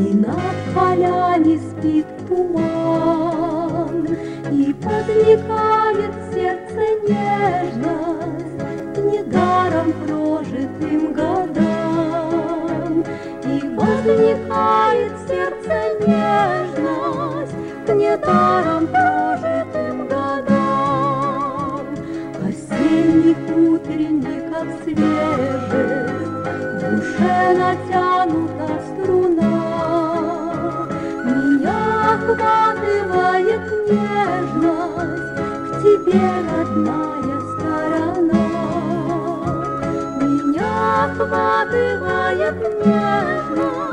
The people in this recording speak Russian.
И над полями спит туман, и возникает в сердце нежность к недаром прожитым годам. И возникает в сердце нежность к недаром прожитым годам. Осенний утренник, как свежесть, в душе натянута струна. Меня охватывает нежность к тебе, родная сторона. Меня охватывает нежность